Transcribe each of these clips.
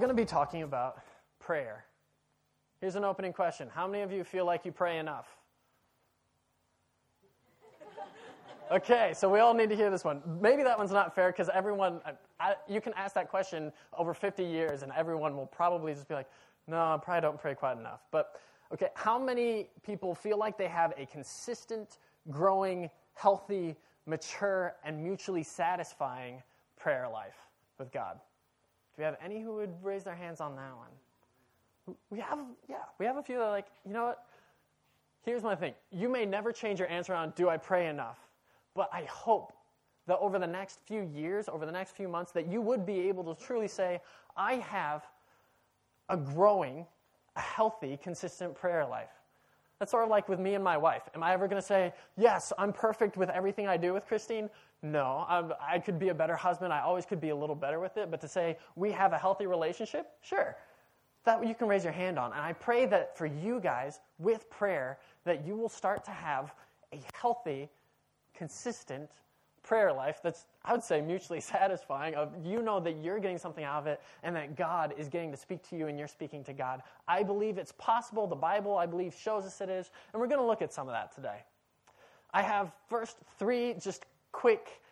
going to be talking about prayer. Here's an opening question. How many of you feel like you pray enough? Okay, so we all need to hear this one. Maybe that one's not fair because everyone, you can ask that question over 50 years and everyone will probably just be like, no, I probably don't pray quite enough. But, okay, how many people feel like they have a consistent, growing, healthy, mature, and mutually satisfying prayer life with God? Do we have any who would raise their hands on that one? We have a few that are like, you know what? Here's my thing. You may never change your answer on, do I pray enough? But I hope that over the next few years, over the next few months, that you would be able to truly say, I have a growing, a healthy, consistent prayer life. That's sort of like with me and my wife. Am I ever going to say, yes, I'm perfect with everything I do with Christine? No, I could be a better husband. I always could be a little better with it. But to say we have a healthy relationship, sure. That you can raise your hand on. And I pray that for you guys, with prayer, that you will start to have a healthy, consistent prayer life that's, I would say, mutually satisfying. Of you know that you're getting something out of it and that God is getting to speak to you and you're speaking to God. I believe it's possible. The Bible, I believe, shows us it is. And we're going to look at some of that today. I have first 3 just quick,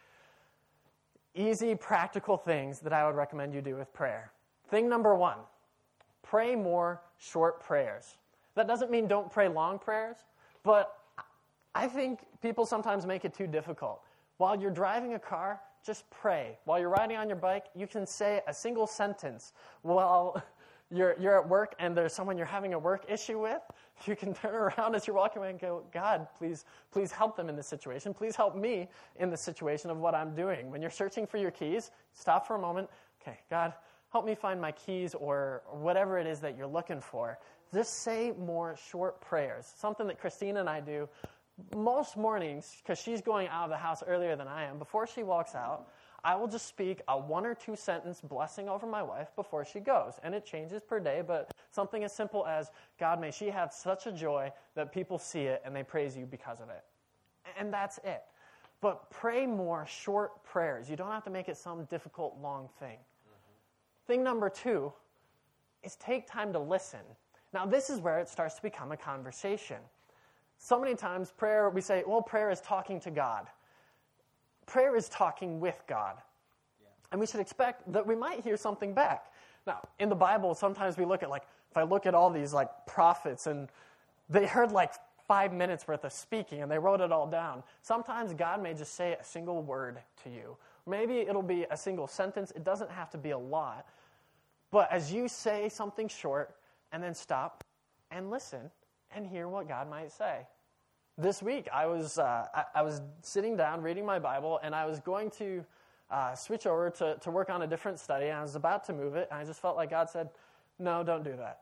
easy, practical things that I would recommend you do with prayer. Thing number 1, pray more short prayers. That doesn't mean don't pray long prayers, but I think people sometimes make it too difficult. While you're driving a car, just pray. While you're riding on your bike, you can say a single sentence. While you're at work and there's someone you're having a work issue with, you can turn around as you're walking away and go, God, please help them in this situation. Please help me in the situation of what I'm doing. When you're searching for your keys, stop for a moment. Okay, God, help me find my keys or whatever it is that you're looking for. Just say more short prayers. Something that Christine and I do most mornings, because she's going out of the house earlier than I am. Before she walks out, I will just speak a 1 or 2 sentence blessing over my wife before she goes. And it changes per day, but something as simple as, God, may she have such a joy that people see it and they praise you because of it. And that's it. But pray more short prayers. You don't have to make it some difficult, long thing. Mm-hmm. Thing number 2 is take time to listen. Now, this is where it starts to become a conversation. So many times, prayer, we say, well, prayer is talking to God. Prayer is talking with God. Yeah. And we should expect that we might hear something back. Now, in the Bible, sometimes we look at, if I look at all these, prophets, and they heard, 5 minutes worth of speaking, and they wrote it all down. Sometimes God may just say a single word to you. Maybe it'll be a single sentence. It doesn't have to be a lot. But as you say something short, and then stop and listen, and hear what God might say. This week, I was sitting down reading my Bible, and I was going to switch over to work on a different study, and I was about to move it, and I just felt like God said, no, don't do that.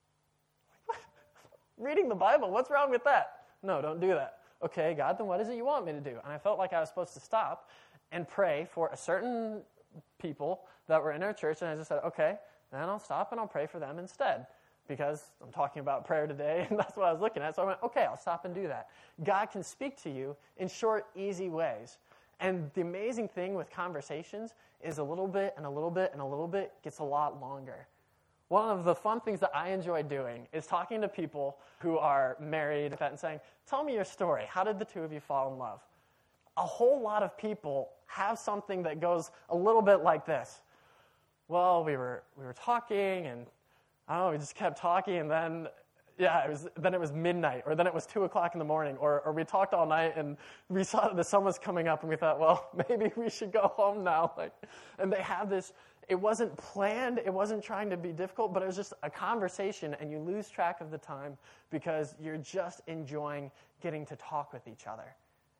Reading the Bible, what's wrong with that? No, don't do that. Okay, God, then what is it you want me to do? And I felt like I was supposed to stop and pray for a certain people that were in our church, and I just said, okay, then I'll stop and I'll pray for them instead. Because I'm talking about prayer today, and that's what I was looking at. So I went, okay, I'll stop and do that. God can speak to you in short, easy ways. And the amazing thing with conversations is a little bit and a little bit and a little bit gets a lot longer. One of the fun things that I enjoy doing is talking to people who are married and saying, tell me your story. How did the two of you fall in love? A whole lot of people have something that goes a little bit like this. Well, we were talking, and I don't know, we just kept talking, and then, it was midnight, or then it was 2 o'clock in the morning, or we talked all night, and we saw that the sun was coming up, and we thought, well, maybe we should go home now. And they have this, it wasn't planned, it wasn't trying to be difficult, but it was just a conversation, and you lose track of the time because you're just enjoying getting to talk with each other.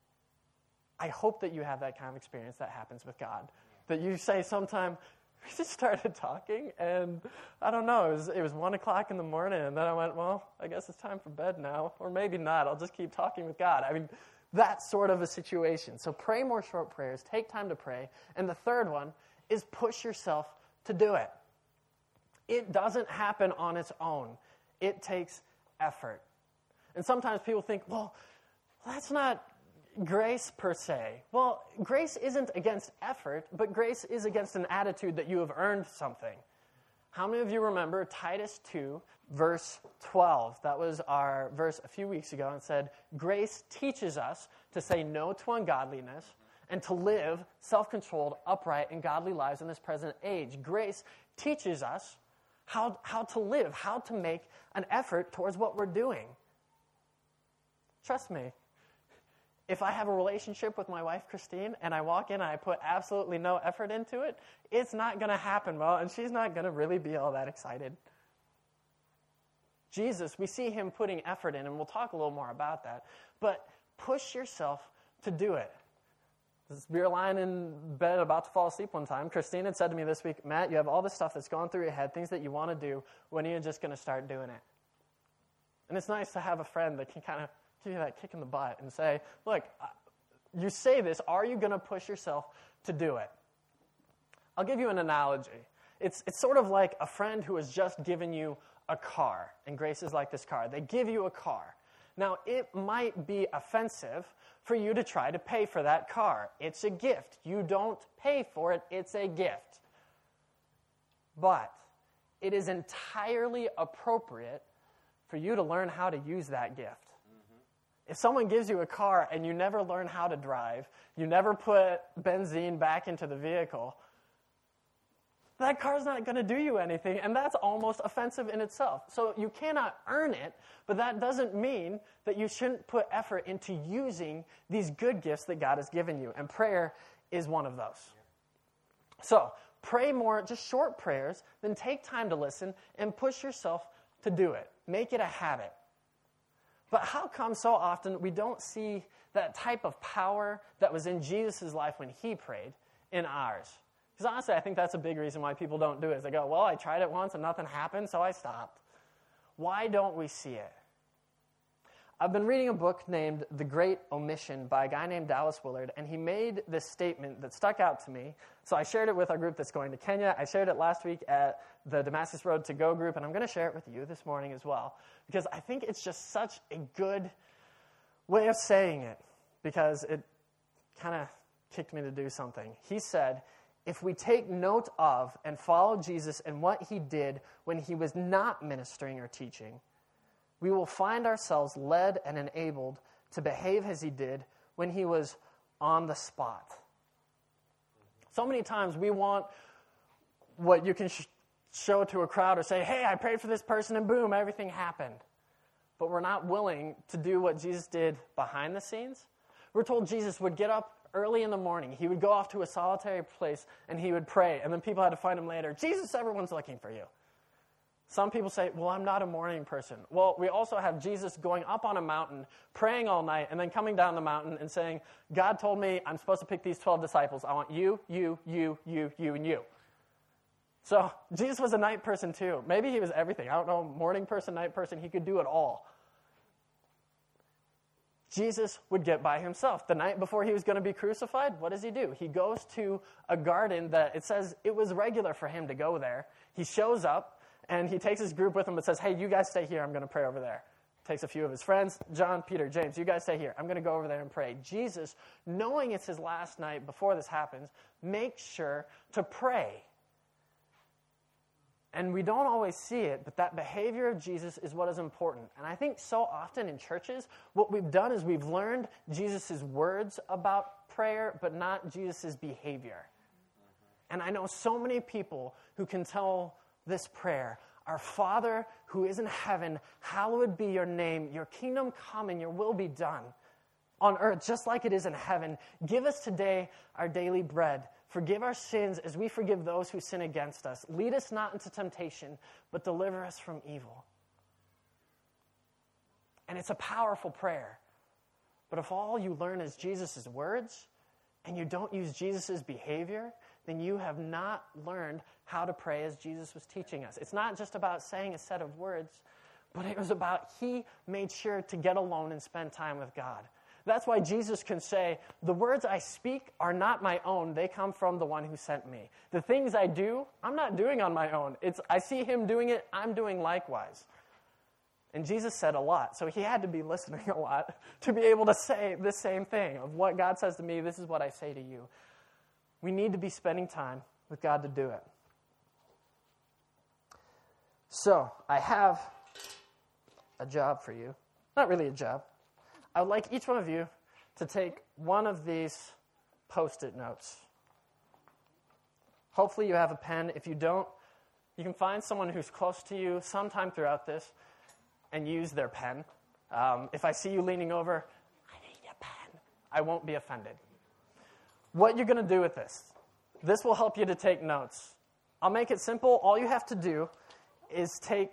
I hope that you have that kind of experience that happens with God, that you say sometime, we just started talking, and I don't know, it was 1 o'clock in the morning, and then I went, well, I guess it's time for bed now, or maybe not. I'll just keep talking with God. I mean, that sort of a situation. So pray more short prayers. Take time to pray. And the third one is push yourself to do it. It doesn't happen on its own. It takes effort. And sometimes people think, well, that's not grace per se. Well, grace isn't against effort, but grace is against an attitude that you have earned something. How many of you remember Titus 2, verse 12? That was our verse a few weeks ago, and it said, grace teaches us to say no to ungodliness and to live self-controlled, upright, and godly lives in this present age. Grace teaches us how to live, how to make an effort towards what we're doing. Trust me, if I have a relationship with my wife, Christine, and I walk in and I put absolutely no effort into it, it's not going to happen well, and she's not going to really be all that excited. Jesus, we see him putting effort in, and we'll talk a little more about that. But push yourself to do it. We were lying in bed about to fall asleep one time. Christine had said to me this week, Matt, you have all this stuff that's going through your head, things that you want to do. When are you just going to start doing it? And it's nice to have a friend that can kind of give you that kick in the butt and say, look, you say this, are you going to push yourself to do it? I'll give you an analogy. It's sort of like a friend who has just given you a car, and Grace is like this car. They give you a car. Now, it might be offensive for you to try to pay for that car. It's a gift. You don't pay for it. It's a gift. But it is entirely appropriate for you to learn how to use that gift. If someone gives you a car and you never learn how to drive, you never put benzene back into the vehicle, that car's not going to do you anything, and that's almost offensive in itself. So you cannot earn it, but that doesn't mean that you shouldn't put effort into using these good gifts that God has given you, and prayer is one of those. So pray more, just short prayers, then take time to listen and push yourself to do it. Make it a habit. But how come so often we don't see that type of power that was in Jesus' life when he prayed in ours? Because honestly, I think that's a big reason why people don't do it. Is they go, well, I tried it once and nothing happened, so I stopped. Why don't we see it? I've been reading a book named The Great Omission by a guy named Dallas Willard, and he made this statement that stuck out to me. So I shared it with our group that's going to Kenya. I shared it last week at the Damascus Road to Go group, and I'm going to share it with you this morning as well, because I think it's just such a good way of saying it, because it kind of kicked me to do something. He said, if we take note of and follow Jesus and what he did when he was not ministering or teaching, we will find ourselves led and enabled to behave as he did when he was on the spot. So many times we want what you can show to a crowd or say, hey, I prayed for this person and boom, everything happened. But we're not willing to do what Jesus did behind the scenes. We're told Jesus would get up early in the morning. He would go off to a solitary place and he would pray. And then people had to find him later. Jesus, everyone's looking for you. Some people say, well, I'm not a morning person. Well, we also have Jesus going up on a mountain, praying all night, and then coming down the mountain and saying, God told me I'm supposed to pick these 12 disciples. I want you, and you. So Jesus was a night person too. Maybe he was everything. I don't know, morning person, night person. He could do it all. Jesus would get by himself. The night before he was going to be crucified, what does he do? He goes to a garden that it says it was regular for him to go there. He shows up, and he takes his group with him and says, hey, you guys stay here. I'm going to pray over there. Takes a few of his friends, John, Peter, James, you guys stay here. I'm going to go over there and pray. Jesus, knowing it's his last night before this happens, makes sure to pray. And we don't always see it, but that behavior of Jesus is what is important. And I think so often in churches, what we've done is we've learned Jesus' words about prayer, but not Jesus' behavior. And I know so many people who can tell this prayer, our Father who is in heaven, hallowed be your name, your kingdom come and your will be done on earth just like it is in heaven. Give us today our daily bread. Forgive our sins as we forgive those who sin against us. Lead us not into temptation, but deliver us from evil. And it's a powerful prayer. But if all you learn is Jesus' words and you don't use Jesus' behavior, then you have not learned how to pray as Jesus was teaching us. It's not just about saying a set of words, but it was about he made sure to get alone and spend time with God. That's why Jesus can say, the words I speak are not my own. They come from the one who sent me. The things I do, I'm not doing on my own. I see him doing it, I'm doing likewise. And Jesus said a lot, so he had to be listening a lot to be able to say the same thing of what God says to me, this is what I say to you. We need to be spending time with God to do it. So I have a job for you. Not really a job. I would like each one of you to take one of these Post-it notes. Hopefully you have a pen. If you don't, you can find someone who's close to you sometime throughout this and use their pen. If I see you leaning over, I need a pen, I won't be offended. What you're going to do with this will help you to take notes. I'll make it simple. All you have to do is take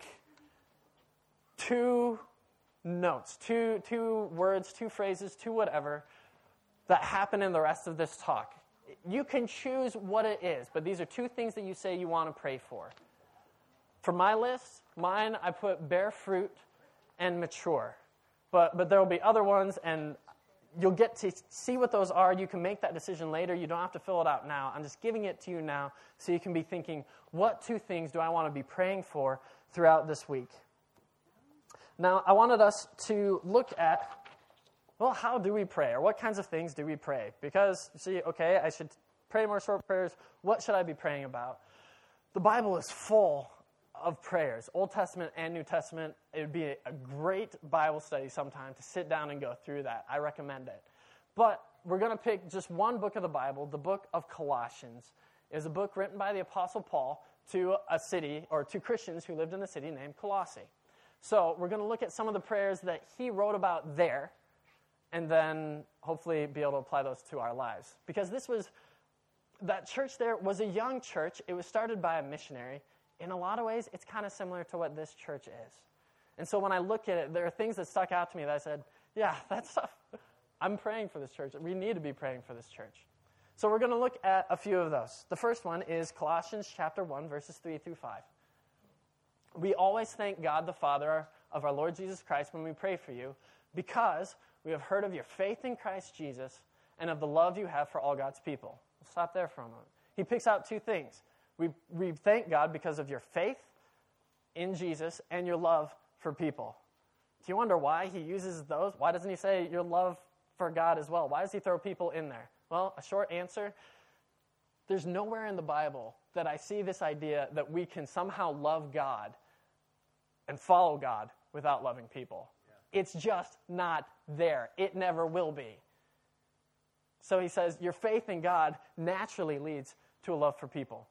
2 notes, two words, 2 phrases, 2 whatever, that happen in the rest of this talk. You can choose what it is, but these are 2 things that you say you want to pray for. For my list, mine, I put bear fruit and mature. But there will be other ones, and you'll get to see what those are. You can make that decision later. You don't have to fill it out now. I'm just giving it to you now so you can be thinking, what 2 things do I want to be praying for throughout this week? Now, I wanted us to look at, well, how do we pray? Or what kinds of things do we pray? Because, you see, okay, I should pray more short prayers. What should I be praying about? The Bible is full of prayers, Old Testament and New Testament. It would be a great Bible study sometime to sit down and go through that. I recommend it. But we're going to pick just one book of the Bible, the book of Colossians. It is a book written by the Apostle Paul to a city, or to Christians who lived in a city named Colossae. So we're going to look at some of the prayers that he wrote about there, and then hopefully be able to apply those to our lives. Because that church there was a young church. It was started by a missionary. In a lot of ways, it's kind of similar to what this church is. And so when I look at it, there are things that stuck out to me that I said, yeah, that stuff, I'm praying for this church. We need to be praying for this church. So we're going to look at a few of those. The first one is Colossians chapter 1, verses 3 through 5. We always thank God the Father of our Lord Jesus Christ when we pray for you, because we have heard of your faith in Christ Jesus and of the love you have for all God's people. We'll stop there for a moment. He picks out 2 things. We thank God because of your faith in Jesus and your love for people. Do you wonder why he uses those? Why doesn't he say your love for God as well? Why does he throw people in there? Well, a short answer, there's nowhere in the Bible that I see this idea that we can somehow love God and follow God without loving people. Yeah. It's just not there. It never will be. So he says your faith in God naturally leads to a love for people.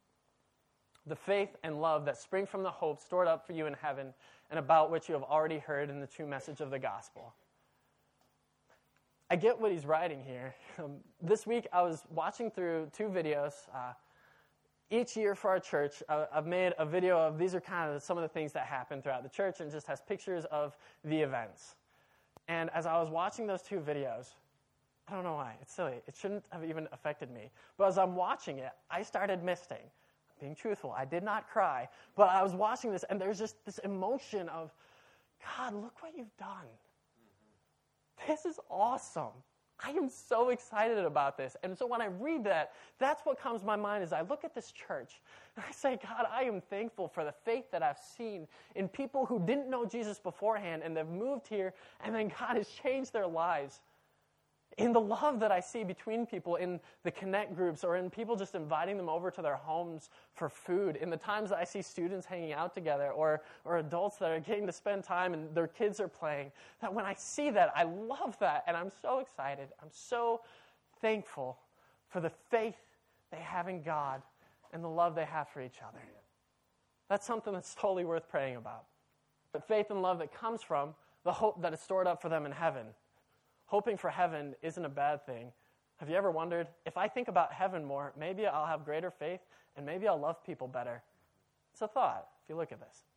The faith and love that spring from the hope stored up for you in heaven and about which you have already heard in the true message of the gospel. I get what he's writing here. This week I was watching through 2 videos. Each year for our church, I've made a video of these are kind of some of the things that happen throughout the church, and just has pictures of the events. And as I was watching those 2 videos, I don't know why, it's silly. It shouldn't have even affected me. But as I'm watching it, I started misting. Being truthful, I did not cry, but I was watching this, and there's just this emotion of, God, look what you've done. Mm-hmm. This is awesome. I am so excited about this. And so when I read that, that's what comes to my mind as I look at this church, and I say, God, I am thankful for the faith that I've seen in people who didn't know Jesus beforehand, and they've moved here, and then God has changed their lives. In the love that I see between people in the connect groups, or in people just inviting them over to their homes for food, in the times that I see students hanging out together, or adults that are getting to spend time and their kids are playing, that when I see that, I love that, and I'm so excited. I'm so thankful for the faith they have in God and the love they have for each other. That's something that's totally worth praying about. But faith and love that comes from the hope that is stored up for them in heaven. Hoping for heaven isn't a bad thing. Have you ever wondered, if I think about heaven more, maybe I'll have greater faith, and maybe I'll love people better? It's a thought, if you look at this.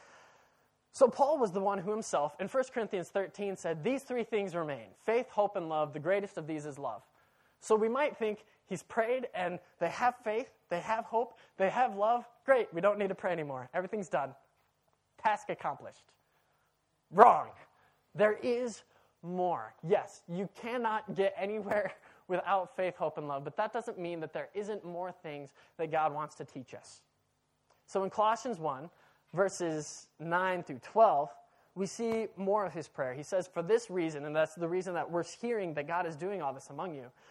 So Paul was the one who himself, in 1 Corinthians 13, said, these 3 things remain: faith, hope, and love. The greatest of these is love. So we might think he's prayed, and they have faith, they have hope, they have love. Great, we don't need to pray anymore. Everything's done. Task accomplished. Wrong. There is more. Yes, you cannot get anywhere without faith, hope, and love, but that doesn't mean that there isn't more things that God wants to teach us. So in Colossians 1, verses 9 through 12, we see more of his prayer. He says, for this reason, and that's the reason that we're hearing that God is doing all this among you,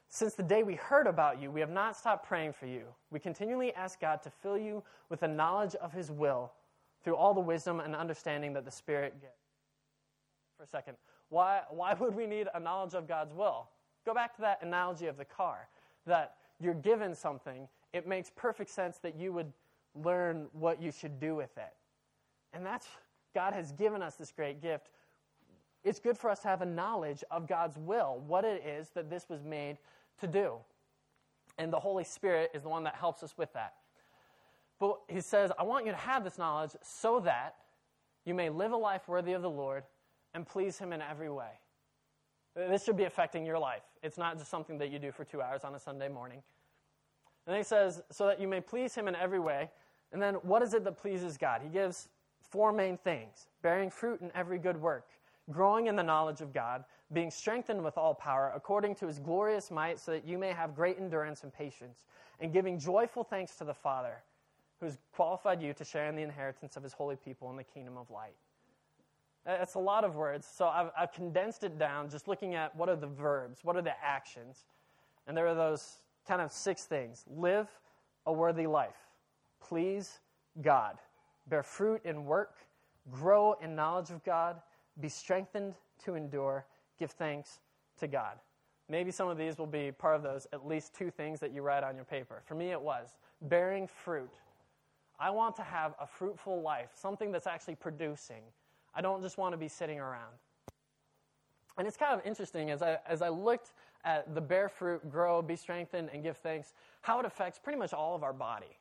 Since the day we heard about you, we have not stopped praying for you. We continually ask God to fill you with the knowledge of his will through all the wisdom and understanding that the Spirit gives. For a second, why would we need a knowledge of God's will? Go back to that analogy of the car, that you're given something, it makes perfect sense that you would learn what you should do with it. And that's, God has given us this great gift. It's good for us to have a knowledge of God's will, what it is that this was made to do. And the Holy Spirit is the one that helps us with that. But he says, I want you to have this knowledge so that you may live a life worthy of the Lord and please him in every way. This should be affecting your life. It's not just something that you do for 2 hours on a Sunday morning. And then he says, so that you may please him in every way. And then what is it that pleases God? He gives 4 main things: bearing fruit in every good work, growing in the knowledge of God, being strengthened with all power according to his glorious might, so that you may have great endurance and patience, and giving joyful thanks to the Father, who has qualified you to share in the inheritance of his holy people in the kingdom of light. That's a lot of words, so I've condensed it down just looking at what are the verbs, what are the actions. And there are those kind of 6 things. Live a worthy life. Please God. Bear fruit in work. Grow in knowledge of God. Be strengthened to endure. Give thanks to God. Maybe some of these will be part of those at least 2 things that you write on your paper. For me, it was bearing fruit. I want to have a fruitful life, something that's actually producing. I don't just want to be sitting around. And it's kind of interesting as I looked at the bear fruit, grow, be strengthened, and give thanks, how it affects pretty much all of our body.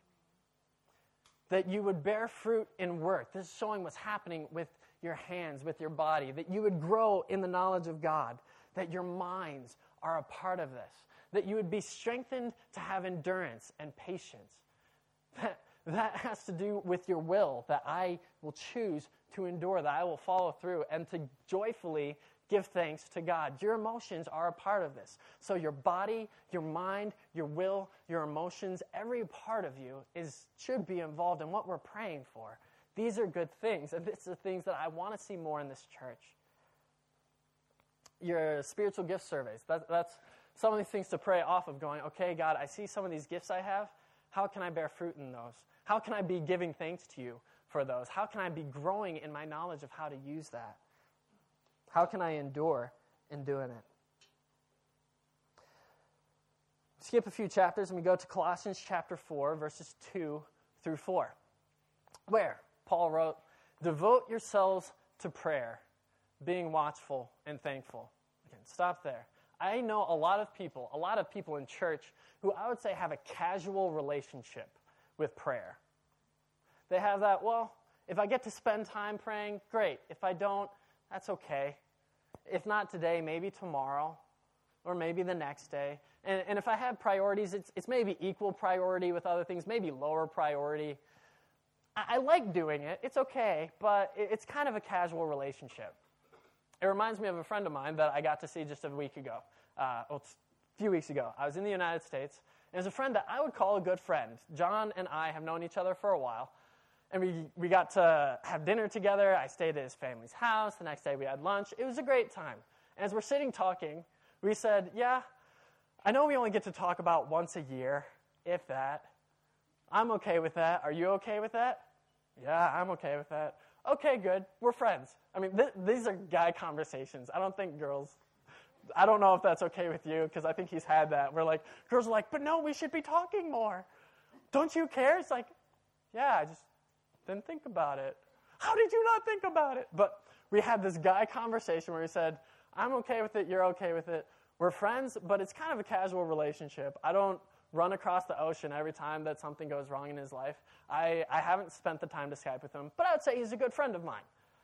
That you would bear fruit in work. This is showing what's happening with your hands, with your body. That you would grow in the knowledge of God. That your minds are a part of this. That you would be strengthened to have endurance and patience. That has to do with your will, that I will choose to endure, that I will follow through, and to joyfully give thanks to God. Your emotions are a part of this. So your body, your mind, your will, your emotions, every part of you should be involved in what we're praying for. These are good things, and these are things that I want to see more in this church. Your spiritual gift surveys, that's some of these things to pray off of, going, okay, God, I see some of these gifts I have. How can I bear fruit in those? How can I be giving thanks to you for those? How can I be growing in my knowledge of how to use that? How can I endure in doing it? Skip a few chapters and we go to Colossians chapter 4, verses 2 through 4, where Paul wrote, devote yourselves to prayer, being watchful and thankful. Again, stop there. I know a lot of people in church who I would say have a casual relationship with prayer. They have that, well, if I get to spend time praying, great. If I don't, that's okay. If not today, maybe tomorrow, or maybe the next day. And if I have priorities, it's maybe equal priority with other things, maybe lower priority. I like doing it. It's okay, but it's kind of a casual relationship. It reminds me of a friend of mine that I got to see just a week ago. A few weeks ago. I was in the United States, and there's a friend that I would call a good friend. John and I have known each other for a while, and we got to have dinner together. I stayed at his family's house. The next day we had lunch. It was a great time. And as we're sitting talking, we said, yeah, I know we only get to talk about once a year, if that. I'm okay with that. Are you okay with that? Yeah, I'm okay with that. Okay, good. We're friends. I mean, these are guy conversations. I don't think girls... I don't know if that's okay with you, because I think he's had that. We're like, girls are like, but no, we should be talking more. Don't you care? It's like, yeah, I just didn't think about it. How did you not think about it? But we had this guy conversation where he said, I'm okay with it, you're okay with it. We're friends, but it's kind of a casual relationship. I don't run across the ocean every time that something goes wrong in his life. I haven't spent the time to Skype with him, but I would say he's a good friend of mine.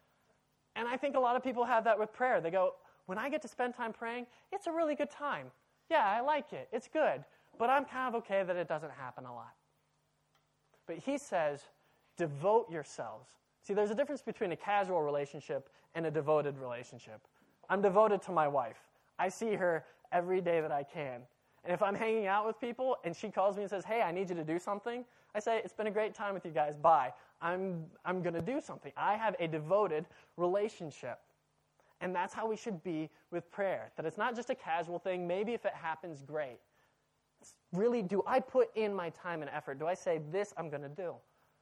And I think a lot of people have that with prayer. They go, when I get to spend time praying, it's a really good time. Yeah, I like it. It's good. But I'm kind of okay that it doesn't happen a lot. But he says, devote yourselves. See, there's a difference between a casual relationship and a devoted relationship. I'm devoted to my wife. I see her every day that I can. And if I'm hanging out with people and she calls me and says, hey, I need you to do something, I say, it's been a great time with you guys. Bye. I'm going to do something. I have a devoted relationship. And that's how we should be with prayer, that it's not just a casual thing. Maybe if it happens, great. It's really, do I put in my time and effort? Do I say, this I'm going to do?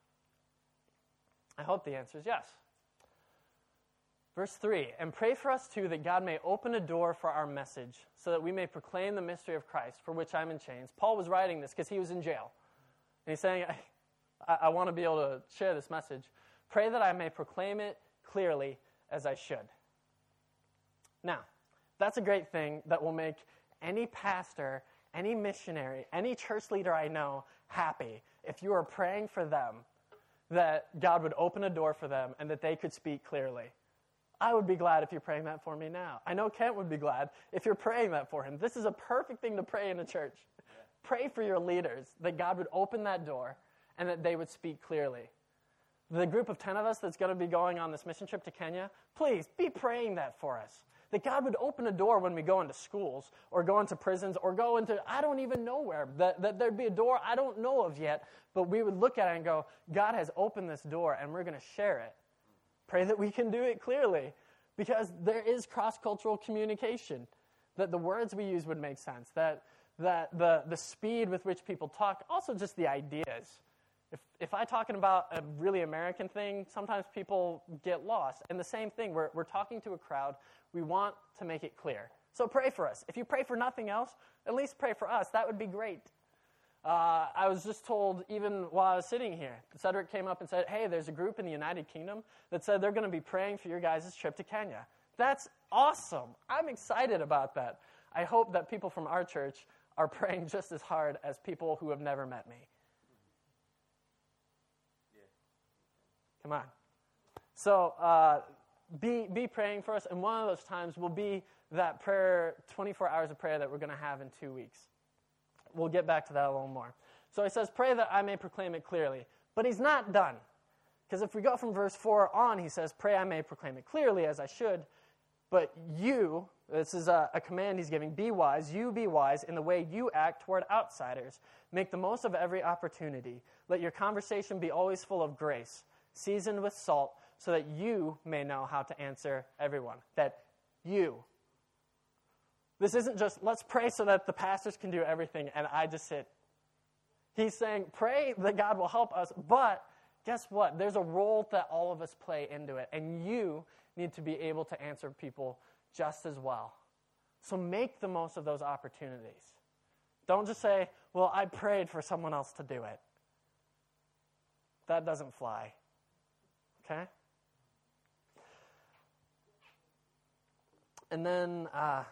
I hope the answer is yes. Verse 3, and pray for us too that God may open a door for our message so that we may proclaim the mystery of Christ, for which I'm in chains. Paul was writing this because he was in jail. And he's saying, I want to be able to share this message. Pray that I may proclaim it clearly as I should. Now, that's a great thing that will make any pastor, any missionary, any church leader I know happy if you are praying for them that God would open a door for them and that they could speak clearly. I would be glad if you're praying that for me now. I know Kent would be glad if you're praying that for him. This is a perfect thing to pray in a church. Yeah. Pray for your leaders, that God would open that door and that they would speak clearly. The group of 10 of us that's going to be going on this mission trip to Kenya, please be praying that for us. That God would open a door when we go into schools or go into prisons or go into, I don't even know where, that there'd be a door I don't know of yet, but we would look at it and go, God has opened this door and we're going to share it. Pray that we can do it clearly, because there is cross-cultural communication, that the words we use would make sense, that the speed with which people talk, also just the ideas. If I'm talking about a really American thing, sometimes people get lost. And the same thing, we're talking to a crowd. We want to make it clear. So pray for us. If you pray for nothing else, at least pray for us. That would be great. I was just told, even while I was sitting here, Cedric came up and said, hey, there's a group in the United Kingdom that said they're going to be praying for your guys' trip to Kenya. That's awesome. I'm excited about that. I hope that people from our church are praying just as hard as people who have never met me. Come on. So be praying for us, and one of those times will be that prayer, 24 hours of prayer that we're going to have in 2 weeks. We'll get back to that a little more. So he says, pray that I may proclaim it clearly. But he's not done. Because if we go from verse 4 on, he says, pray I may proclaim it clearly as I should. But you, this is a command he's giving, be wise. You be wise in the way you act toward outsiders. Make the most of every opportunity. Let your conversation be always full of grace, seasoned with salt, so that you may know how to answer everyone. That you. This isn't just, let's pray so that the pastors can do everything and I just sit. He's saying, pray that God will help us, but guess what? There's a role that all of us play into it, and you need to be able to answer people just as well. So make the most of those opportunities. Don't just say, well, I prayed for someone else to do it. That doesn't fly. Okay? And then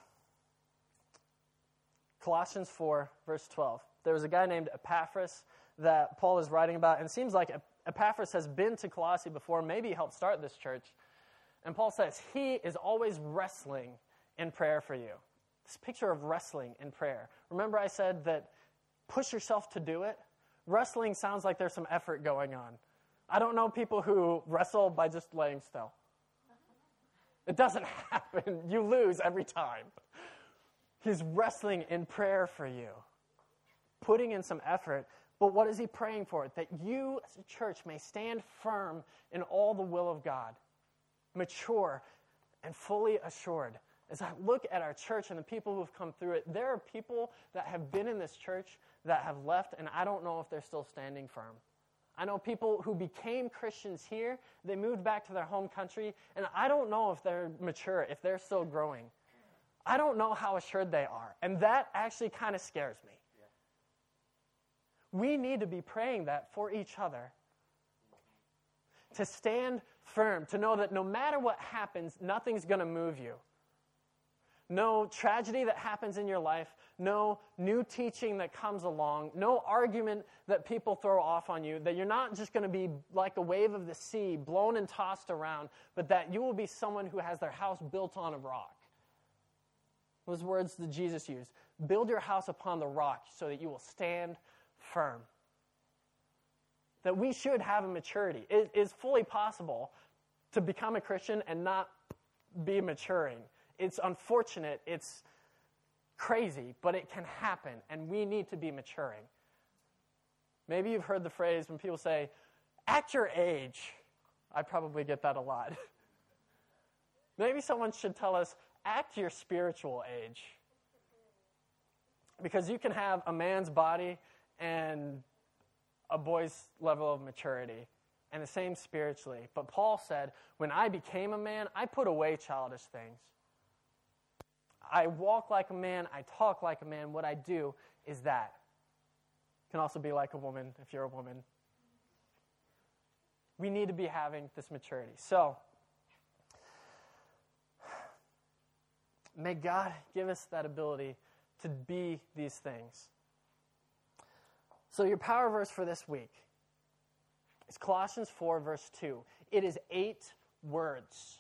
Colossians 4, verse 12. There was a guy named Epaphras that Paul is writing about, and it seems like Epaphras has been to Colossae before. Maybe he helped start this church. And Paul says he is always wrestling in prayer for you. This picture of wrestling in prayer. Remember I said that push yourself to do it? Wrestling sounds like there's some effort going on. I don't know people who wrestle by just laying still. It doesn't happen. You lose every time. He's wrestling in prayer for you, putting in some effort. But what is he praying for? That you as a church may stand firm in all the will of God, mature and fully assured. As I look at our church and the people who have come through it, there are people that have been in this church that have left, and I don't know if they're still standing firm. I know people who became Christians here, they moved back to their home country, and I don't know if they're mature, if they're still growing. I don't know how assured they are, and that actually kind of scares me. We need to be praying that for each other. To stand firm, to know that no matter what happens, nothing's going to move you. No tragedy that happens in your life, no new teaching that comes along, no argument that people throw off on you, that you're not just going to be like a wave of the sea, blown and tossed around, but that you will be someone who has their house built on a rock. Those words that Jesus used. Build your house upon the rock so that you will stand firm. That we should have a maturity. It is fully possible to become a Christian and not be maturing. It's unfortunate, it's crazy, but it can happen, and we need to be maturing. Maybe you've heard the phrase when people say, at your age. I probably get that a lot. Maybe someone should tell us, act your spiritual age. Because you can have a man's body and a boy's level of maturity, and the same spiritually. But Paul said, when I became a man, I put away childish things. I walk like a man, I talk like a man. What I do is that. Can also be like a woman if you're a woman. We need to be having this maturity. So, may God give us that ability to be these things. So your power verse for this week is Colossians 4, verse 2. It is 8 words.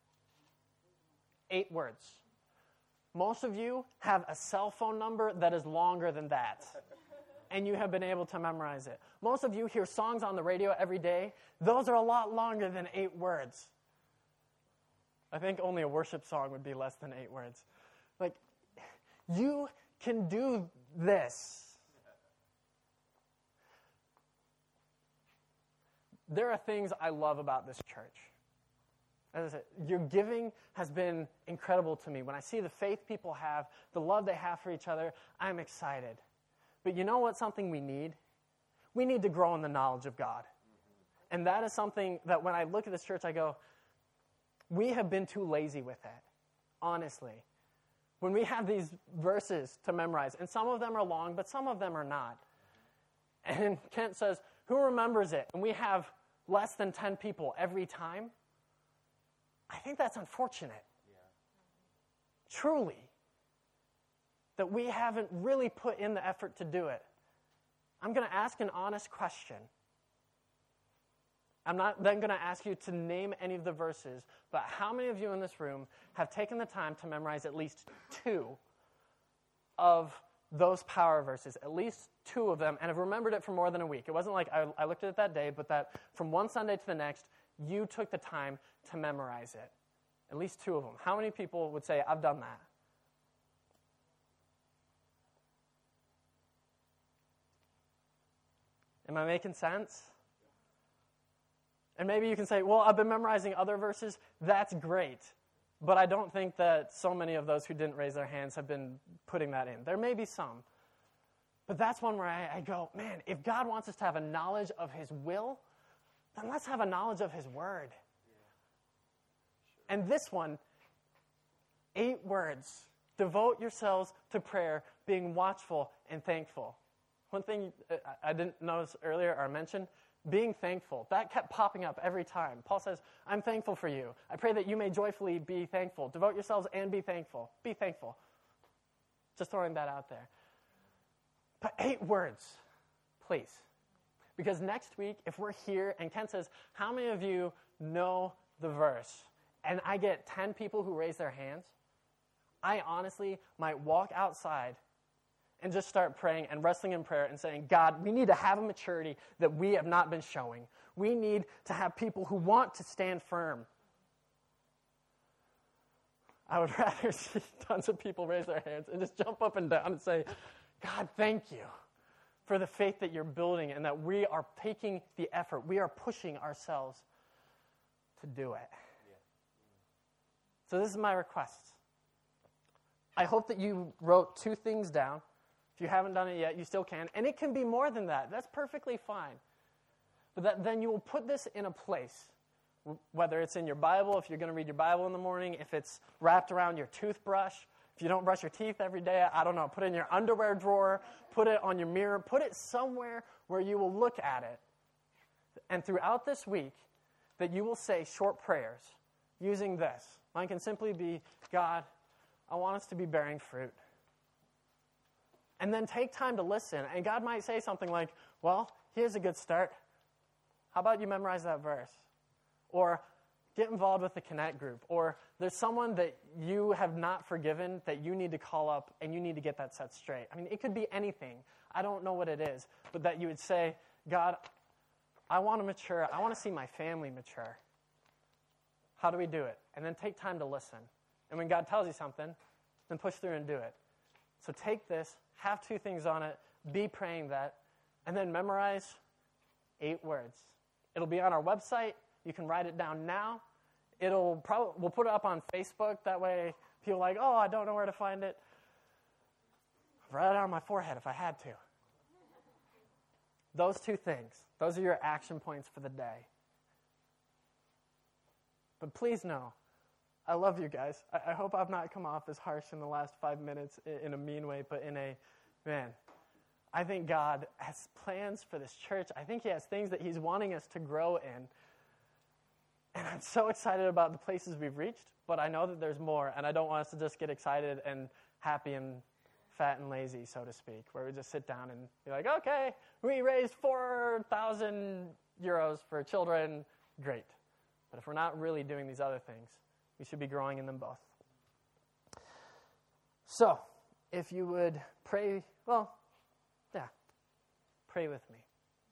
8 words. Most of you have a cell phone number that is longer than that, and you have been able to memorize it. Most of you hear songs on the radio every day. Those are a lot longer than 8 words. I think only a worship song would be less than 8 words. Like, you can do this. There are things I love about this church. As I said, your giving has been incredible to me. When I see the faith people have, the love they have for each other, I'm excited. But you know what? Something we need? We need to grow in the knowledge of God. And that is something that when I look at this church, I go, we have been too lazy with it, honestly. When we have these verses to memorize, and some of them are long, but some of them are not. And Kent says, who remembers it? And we have less than 10 people every time. I think that's unfortunate. Yeah. Truly. That we haven't really put in the effort to do it. I'm going to ask an honest question. I'm not then going to ask you to name any of the verses, but how many of you in this room have taken the time to memorize at least 2 of those power verses, at least 2 of them, and have remembered it for more than a week? It wasn't like I looked at it that day, but that from one Sunday to the next, you took the time to memorize it. At least 2 of them. How many people would say, I've done that? Am I making sense? And maybe you can say, well, I've been memorizing other verses. That's great. But I don't think that so many of those who didn't raise their hands have been putting that in. There may be some. But that's one where I go, man, if God wants us to have a knowledge of His will, then let's have a knowledge of His word. And this one, 8 words. Devote yourselves to prayer, being watchful and thankful. One thing I didn't notice earlier or mention, being thankful. That kept popping up every time. Paul says, I'm thankful for you. I pray that you may joyfully be thankful. Devote yourselves and be thankful. Be thankful. Just throwing that out there. But 8 words, please. Because next week, if we're here and Ken says, how many of you know the verse? And I get 10 people who raise their hands, I honestly might walk outside and just start praying and wrestling in prayer and saying, God, we need to have a maturity that we have not been showing. We need to have people who want to stand firm. I would rather see tons of people raise their hands and just jump up and down and say, God, thank you for the faith that you're building and that we are taking the effort. We are pushing ourselves to do it. Yeah. So this is my request. I hope that you wrote 2 things down. If you haven't done it yet, you still can. And it can be more than that. That's perfectly fine. But then you will put this in a place, whether it's in your Bible, if you're going to read your Bible in the morning, if it's wrapped around your toothbrush, if you don't brush your teeth every day, I don't know, put it in your underwear drawer, put it on your mirror, put it somewhere where you will look at it. And throughout this week, that you will say short prayers using this. Mine can simply be, God, I want us to be bearing fruit. And then take time to listen. And God might say something like, well, here's a good start. How about you memorize that verse? Or get involved with the Connect group. Or there's someone that you have not forgiven that you need to call up and you need to get that set straight. I mean, it could be anything. I don't know what it is. But that you would say, God, I want to mature. I want to see my family mature. How do we do it? And then take time to listen. And when God tells you something, then push through and do it. So take this, have 2 things on it, be praying that, and then memorize 8 words. It'll be on our website. You can write it down now. we'll put it up on Facebook. That way people are like, oh, I don't know where to find it. Write it on my forehead if I had to. Those two things. Those are your action points for the day. But please know, I love you guys. I hope I've not come off as harsh in the last 5 minutes in a mean way, but in a, man, I think God has plans for this church. I think he has things that he's wanting us to grow in. And I'm so excited about the places we've reached, but I know that there's more, and I don't want us to just get excited and happy and fat and lazy, so to speak, where we just sit down and be like, okay, we raised 4,000 euros for children, great. But if we're not really doing these other things, we should be growing in them both. So, if you would pray, pray with me.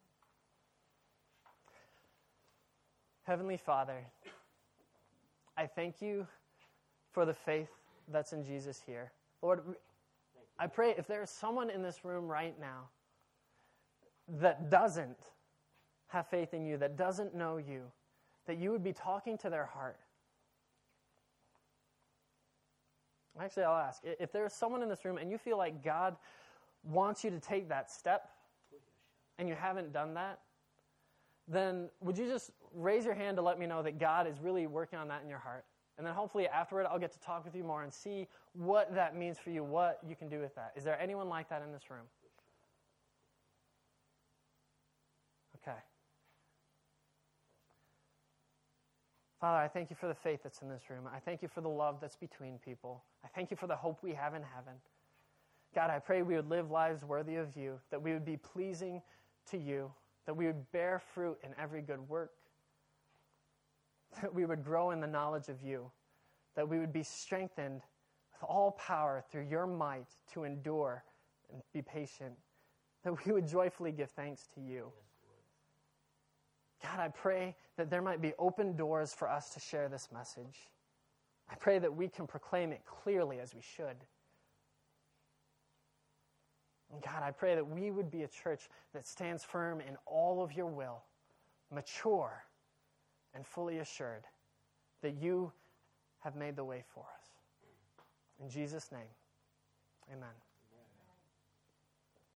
Heavenly Father, I thank you for the faith that's in Jesus here. Lord, I pray if there is someone in this room right now that doesn't have faith in you, that doesn't know you, that you would be talking to their heart. Actually, I'll ask, if there is someone in this room and you feel like God wants you to take that step and you haven't done that, then would you just raise your hand to let me know that God is really working on that in your heart? And then hopefully afterward, I'll get to talk with you more and see what that means for you, what you can do with that. Is there anyone like that in this room? Okay. Father, I thank you for the faith that's in this room. I thank you for the love that's between people. I thank you for the hope we have in heaven. God, I pray we would live lives worthy of you, that we would be pleasing to you, that we would bear fruit in every good work, that we would grow in the knowledge of you, that we would be strengthened with all power through your might to endure and be patient, that we would joyfully give thanks to you. God, I pray that there might be open doors for us to share this message. I pray that we can proclaim it clearly as we should. And God, I pray that we would be a church that stands firm in all of your will, mature and fully assured that you have made the way for us. In Jesus' name, amen.